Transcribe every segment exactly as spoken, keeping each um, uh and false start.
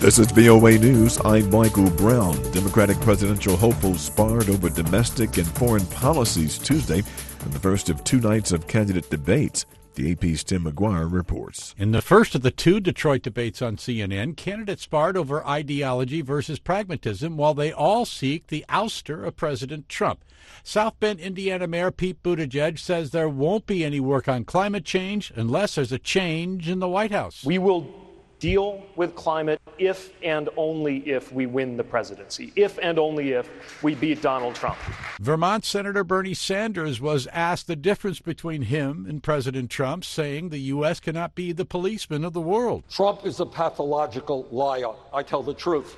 This is V O A News. I'm Michael Brown. Democratic presidential hopefuls sparred over domestic and foreign policies Tuesday in the first of two nights of candidate debates. The A P's Tim McGuire reports. In the first of the two Detroit debates on C N N, candidates sparred over ideology versus pragmatism while they all seek the ouster of President Trump. South Bend, Indiana Mayor Pete Buttigieg says there won't be any work on climate change unless there's a change in the White House. We will deal with climate if and only if we win the presidency, if and only if we beat Donald Trump. Vermont Senator Bernie Sanders was asked the difference between him and President Trump, saying the U S cannot be the policeman of the world. Trump is a pathological liar. I tell the truth.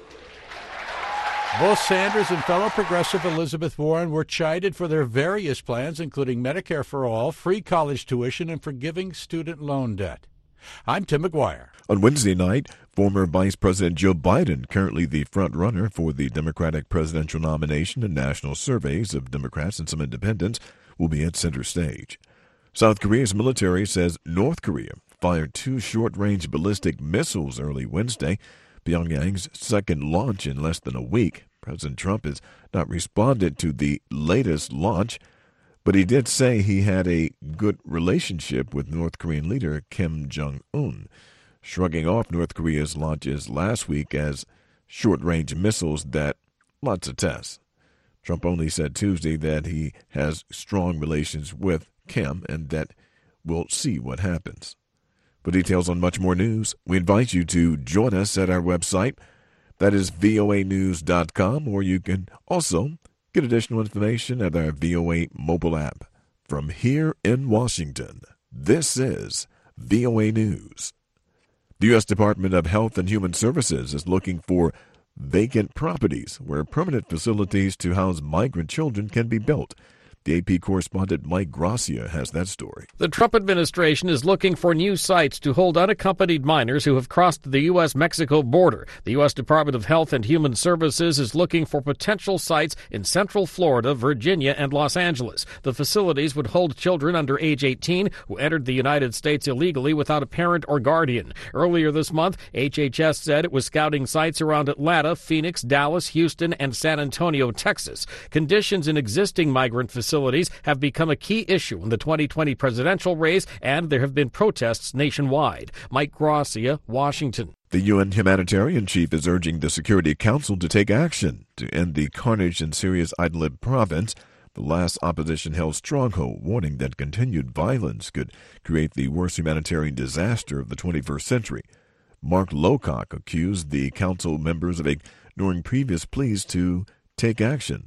Both Sanders and fellow progressive Elizabeth Warren were chided for their various plans, including Medicare for all, free college tuition, and forgiving student loan debt. I'm Tim McGuire. On Wednesday night, former Vice President Joe Biden, currently the front-runner for the Democratic presidential nomination in national surveys of Democrats and some independents, will be at center stage. South Korea's military says North Korea fired two short-range ballistic missiles early Wednesday, Pyongyang's second launch in less than a week. President Trump has not responded to the latest launch, but he did say he had a good relationship with North Korean leader Kim Jong-un, shrugging off North Korea's launches last week as short-range missiles that lots of tests. Trump only said Tuesday that he has strong relations with Kim and that we'll see what happens. For details on much more news, we invite you to join us at our website. That is V O A news dot com, or you can also get additional information at our V O A mobile app. From here in Washington, this is V O A News. The U S Department of Health and Human Services is looking for vacant properties where permanent facilities to house migrant children can be built. The A P correspondent Mike Gracia has that story. The Trump administration is looking for new sites to hold unaccompanied minors who have crossed the U S Mexico border. The U S Department of Health and Human Services is looking for potential sites in Central Florida, Virginia, and Los Angeles. The facilities would hold children under age eighteen who entered the United States illegally without a parent or guardian. Earlier this month, H H S said it was scouting sites around Atlanta, Phoenix, Dallas, Houston, and San Antonio, Texas. Conditions in existing migrant facilities Facilities have become a key issue in the twenty twenty presidential race, and there have been protests nationwide. Mike Gracia, Washington. The U N humanitarian chief is urging the Security Council to take action to end the carnage in Syria's Idlib province, the last opposition-held stronghold, warning that continued violence could create the worst humanitarian disaster of the twenty-first century. Mark Lowcock accused the council members of ignoring previous pleas to take action.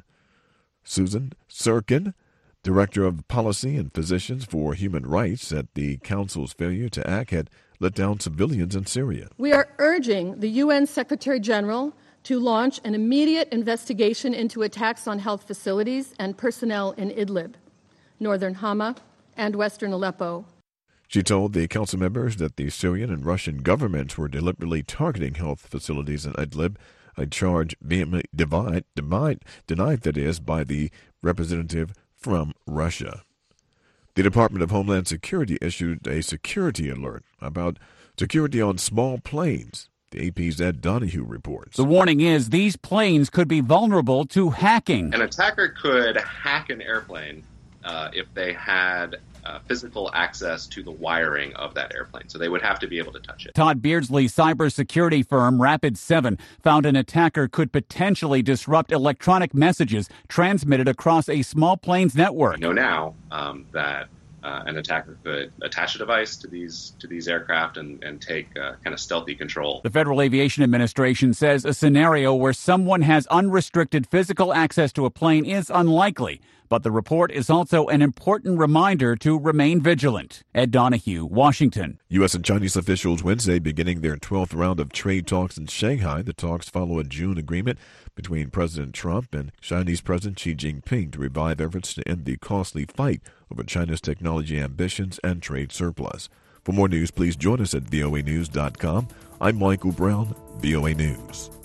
Susan Sirkin, Director of Policy and Physicians for Human Rights, said the Council's failure to act had let down civilians in Syria. We are urging the U N Secretary General to launch an immediate investigation into attacks on health facilities and personnel in Idlib, northern Hama, and western Aleppo. She told the council members that the Syrian and Russian governments were deliberately targeting health facilities in Idlib, a charge vehemently denied, denied, denied, that is, by the representative from Russia. The Department of Homeland Security issued a security alert about security on small planes. The A P's Ed Donahue reports. The warning is these planes could be vulnerable to hacking. An attacker could hack an airplane uh, if they had Uh, physical access to the wiring of that airplane, so they would have to be able to touch it. Todd Beardsley's cybersecurity firm Rapid seven found an attacker could potentially disrupt electronic messages transmitted across a small plane's network. We know now um, that uh, an attacker could attach a device to these to these aircraft and, and take uh, kind of stealthy control. The Federal Aviation Administration says a scenario where someone has unrestricted physical access to a plane is unlikely, but the report is also an important reminder to remain vigilant. Ed Donahue, Washington. U S and Chinese officials Wednesday beginning their twelfth round of trade talks in Shanghai. The talks follow a June agreement between President Trump and Chinese President Xi Jinping to revive efforts to end the costly fight over China's technology ambitions and trade surplus. For more news, please join us at V O A news dot com. I'm Michael Brown, V O A News.